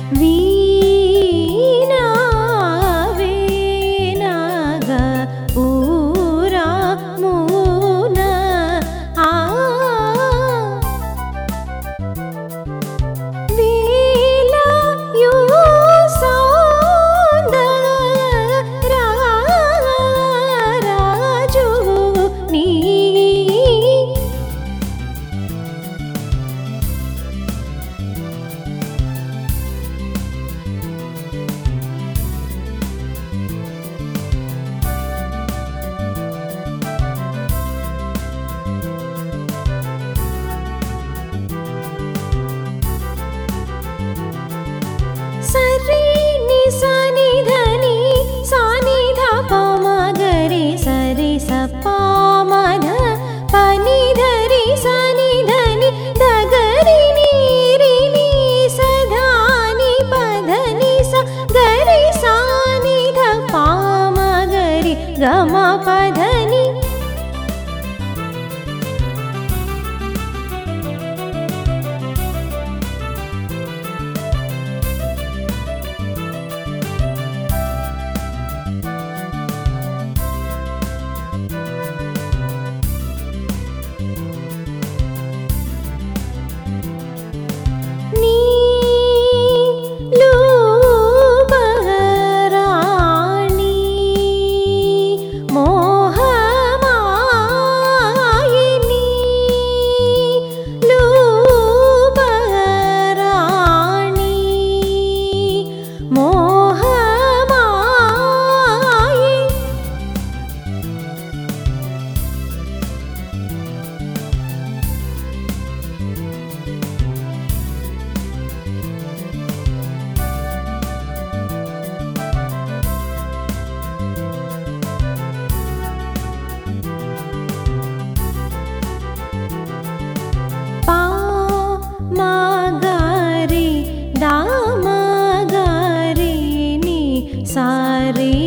వీణా వేణగా పూరా మూన ఆ వేళయు సౌందరారాజు నీ సరి ని సని ధని సాని ధ ప మ గరి సరి స ప మ ధ పని ధరి సని ధని ద గరి ని రి ని స ధ ని ప ధ ని స గరి సా ని ధ ప మ గరి గ మ ప ధ ని పా మా గారి దా మా గారి ని సారి